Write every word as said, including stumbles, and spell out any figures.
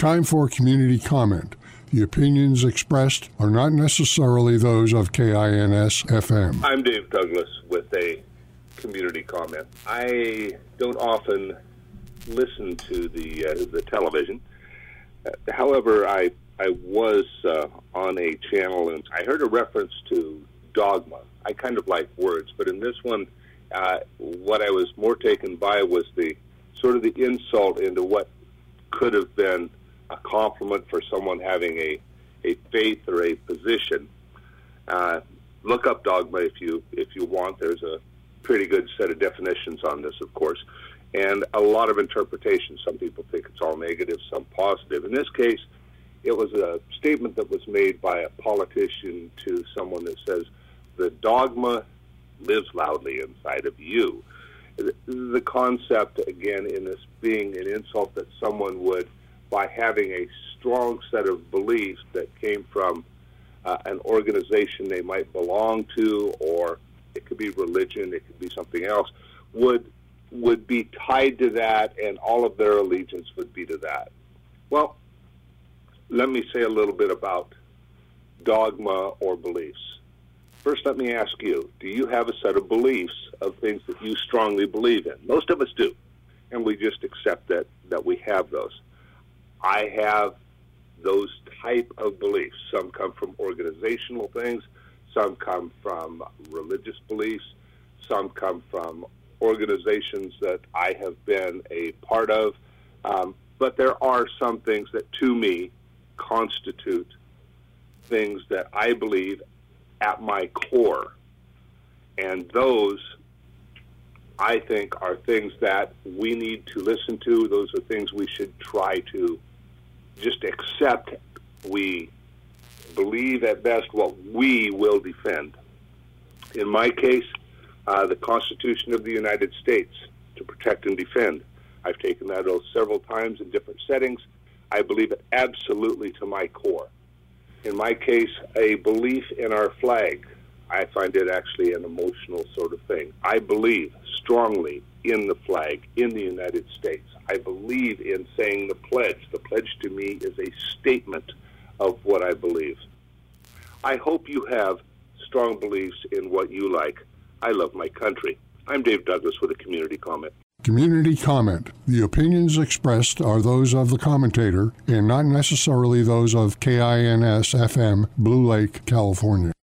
Time for community comment. The opinions expressed are not necessarily those of K I N S F M. I'm Dave Douglas with a community comment. I don't often listen to the uh, the television. Uh, however, I I was uh, on a channel and I heard a reference to dogma. I kind of like words, but in this one, uh, what I was more taken by was the sort of the insult into what could have been a compliment for someone having a, a faith or a position. Uh, look up dogma if you if you want. There's a pretty good set of definitions on this, of course, and a lot of interpretations. Some people think it's all negative, some positive. In this case, it was a statement that was made by a politician to someone that says, the dogma lives loudly inside of you. The concept, again, in this being an insult that someone would, by having a strong set of beliefs that came from uh, an organization they might belong to, or it could be religion, it could be something else, would would be tied to that, and all of their allegiance would be to that. Well, let me say a little bit about dogma or beliefs. First, let me ask you, do you have a set of beliefs of things that you strongly believe in? Most of us do, and we just accept that, that we have those. I have those type of beliefs. Some come from organizational things, some come from religious beliefs, some come from organizations that I have been a part of, um, but there are some things that, to me, constitute things that I believe at my core, and those, I think, are things that we need to listen to. Those are things we should try to just accept. We believe at best what we will defend. In my case, uh, the Constitution of the United States, to protect and defend. I've taken that oath several times in different settings. I believe it absolutely to my core. In my case, a belief in our flag. I find it actually an emotional sort of thing. I believe strongly in the flag in the United States. I believe in saying the pledge. The pledge to me is a statement of what I believe. I hope you have strong beliefs in what you like. I love my country. I'm Dave Douglas with a community comment. Community comment. The opinions expressed are those of the commentator and not necessarily those of K I N S F M, Blue Lake, California.